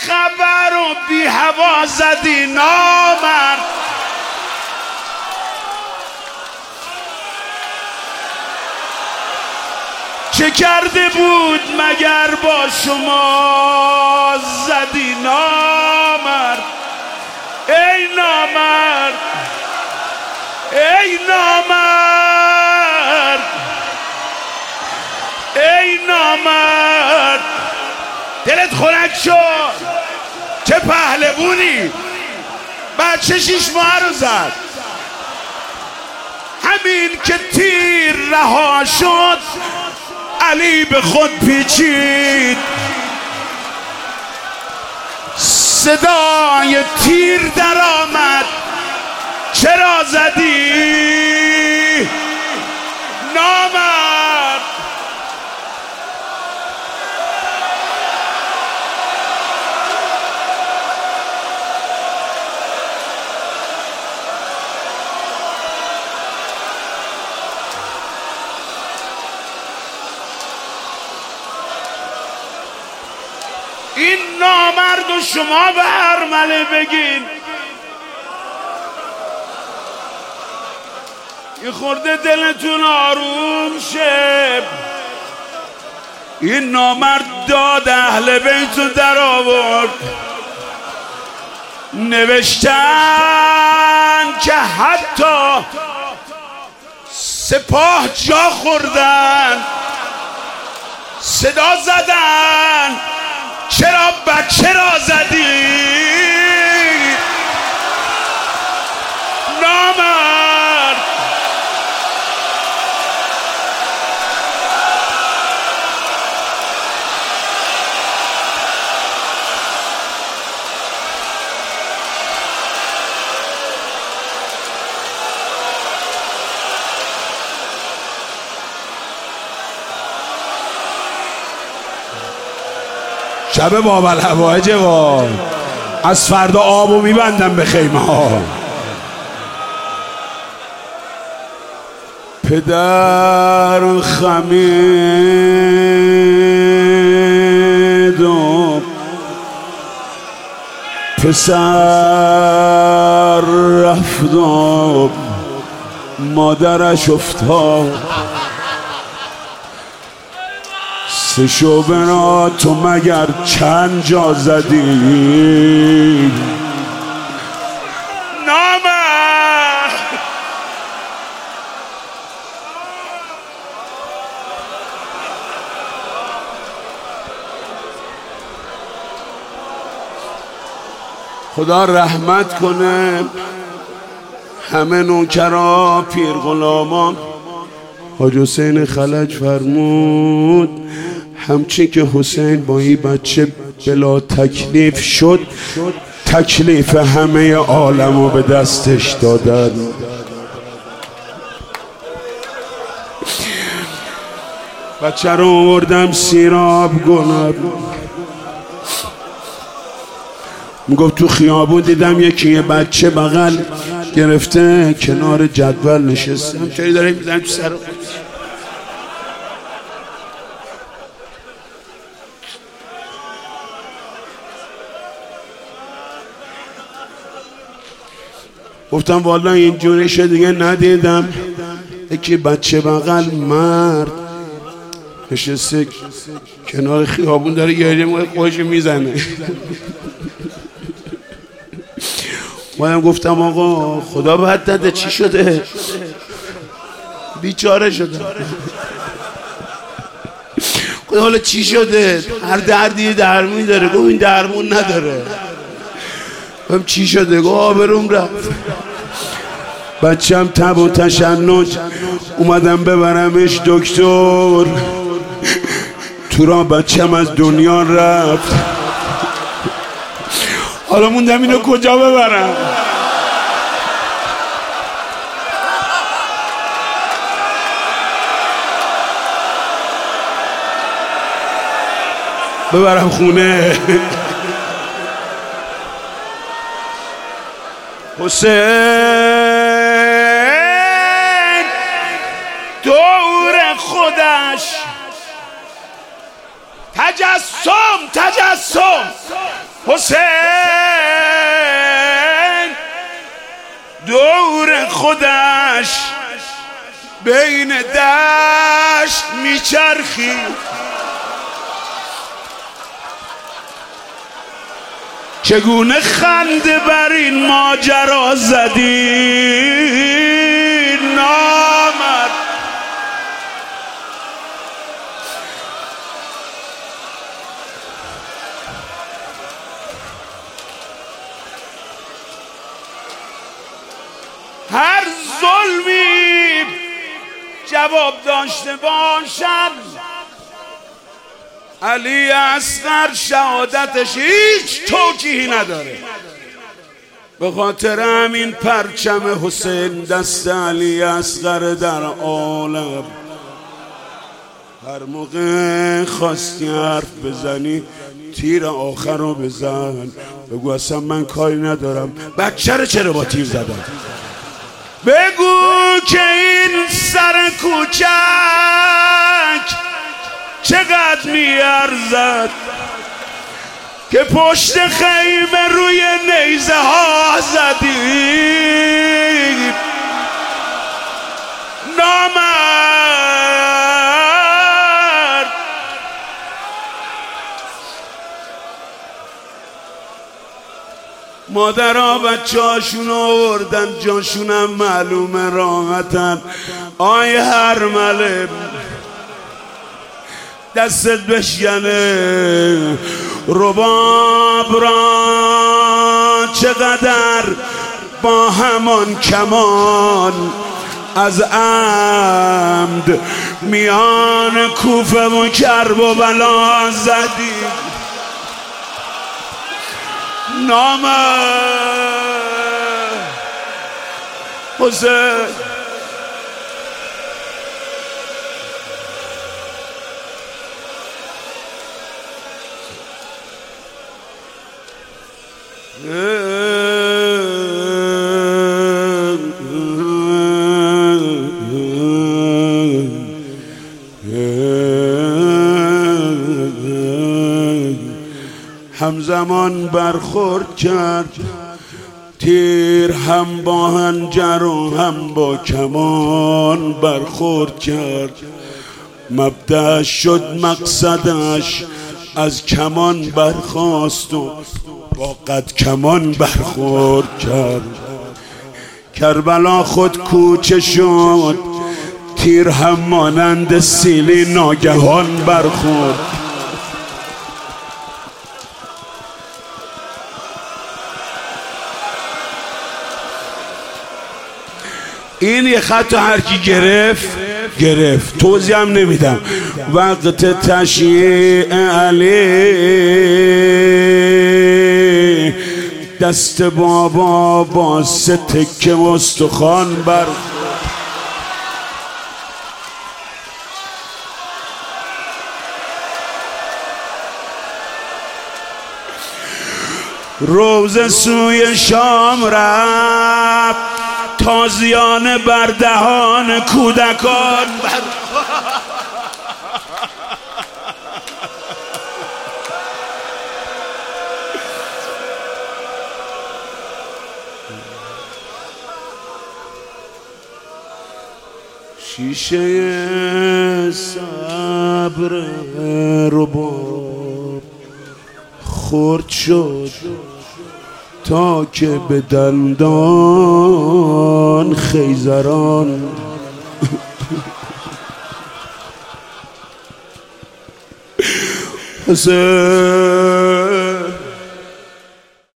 خبر و بی هوا زدی نامرد. چه کرده بود مگر با شما زدی نامرد. ای نامرد ای نامرد ای نامرد. دلت خنک شد، چه پهلوونی، بچه 6 ماه رو زد. همین که تیر رها شد علی به خود پیچید. صدای تیر در آمد، چرا زدی نامرد. این نامرد و شما به ارمله بگین یه خورده دلتون آروم شه. این نامرد داد اهل بیتو در آورد. نوشتن که حتی سپاه جا خوردن، صدا زدن چرا بچه را زدی نامرد. شب بابل هوای و از فردا آبو میبندم به خیمه ها. پدر خمید و پسر رفت و مادرش افتاد. سه شبنا تو مگر چند جا زدی نامرد. خدا رحمت کنه همه نوکرا پیر غلامان. حاج حسین خلج فرمود همچین که حسین با این بچه بلا تکلیف شد، تکلیف همه عالمو به دستش دادن. بچه رو آوردم سیراب گلاب، میگفت تو خیابون دیدم یکی یه بچه بغل گرفته کنار جدول نشسته، همچنین داره میزنه تو سر. گفتم والا اینجوریش دیگه ندیدم. یکی بچه بغل مرد نشسته کنار خیابون داره گریه میکنه، خودشو میزنه. منم گفتم آقا خدا بد داده، چی شده؟ بیچاره شده. خدا حالا چی شده؟ هر دردی درمونی داره. گفت این درمون نداره. گفتم چی شده؟ گفت آبروم رفت. بچم تب و تشنج اومدم ببرمش دکتر، تو را بچم از دنیا رفت. حالا موندم اینو کجا ببرم؟ ببرم خونه. حسین دور خودش تجسم حسین دور خودش بین دشت میچرخی، چگونه خنده بر این ماجرا زدی نامرد. هر ظلمی جواب داشته باشد، علی اصغر شهادتش هیچ توجیهی نداره. به خاطر همین پرچم حسین دست علی اصغر در عالم. هر موقع خواستی حرف بزنی تیر آخر رو بزن، بگو اصلا من کاری ندارم، بچه رو چرا با تیر زدم. بگو که این سر کوچک چقدر میارزد که پشت خیمه روی نیزه ها زدی نامرد. مادرها بچه هاشون آوردن جاشونم معلومه راحتن. آی هرمله دستت بشکنه رباب را چقدر با همان کمان از عمد میان کوفه و کرب و بلا زدی نامرد. حسین همزمان برخورد کرد تیر، هم با هنجر و هم با کمان برخورد کرد. مبدأش شد مقصدش، از کمان برخاست و با قد کمان برخورد کرد. کربلا خود کوچه شد، تیر هم مانند سیلی ناگهان برخورد. این یه خط هر کی گرفت توضیح هم نمیدم. وقت تشییع علی دست بابا با 3 تکه استخوان بر روز سوی شام رفت، تازیانه بر دهان کودکان شیشه صبر رباب خرد شد تا که به دندان خیزران حسین